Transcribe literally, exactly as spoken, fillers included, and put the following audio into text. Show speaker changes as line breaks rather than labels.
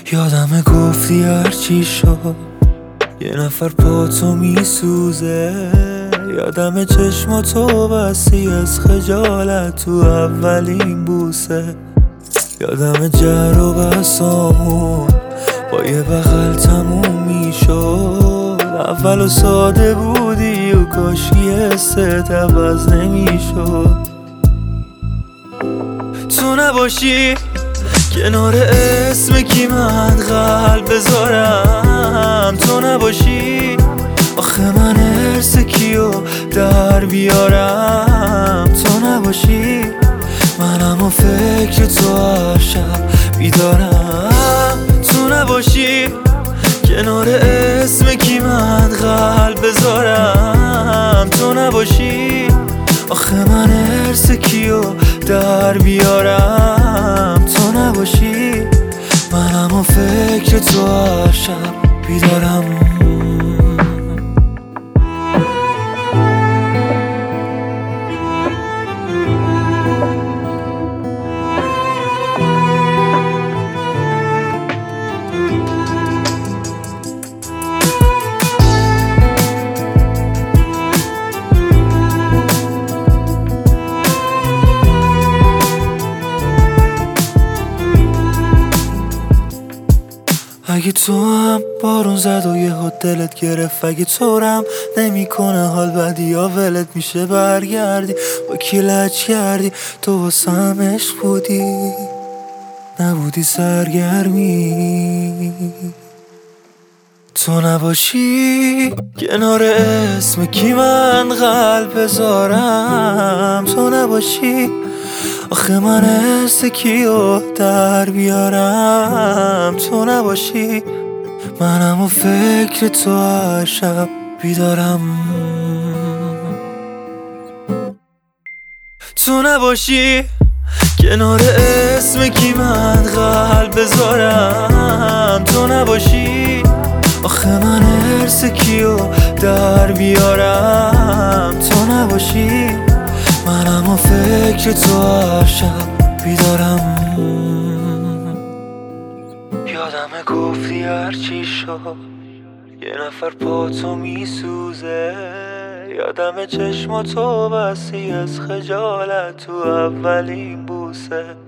یادم گفتی هرچی شد یه نفر پاتو میسوزه. یادم چشماتو بستی از خجالت تو اولین بوسه. یادم جر و بسامون با یه بغل تموم میشد. اول و ساده بودی و کاشی حست عوض نمیشد. تو نباشی کنار اسم کی من قلب بذارم. تو نباشی آخه من ارس کیو در بیارم. تو نباشی منم و فکر تو هر شب بیدارم. تو نباشی کنار اسم کی من قلب بذارم. تو نباشی آخه من ارس کیو در بیارم. تو نباشی منم و فکر تو هر شب بیدارم. اگه تو هم بارون زد و یه دلت گرفت، اگه طورم نمی کنه حال بدی یا ولت میشه برگردی با کی لج کردی. تو واسم عشق بودی نبودی سرگرمی. تو نباشی کنار اسم کی من قلب بذارم. تو نباشی آخه من حس کیو در بیارم. تو نباشی منم و فکر تو هر شب بیدارم. تو نباشی کنار اسم کی من قلب بذارم. تو نباشی آخه من حس کیو در بیارم. تو نباشی منم و فکر تو هر شب بیدارم. یادم گفتی هرچی شد یه نفر پاتو میسوزه. یادم چشماتو بستی از خجالت تو اولین بوسه.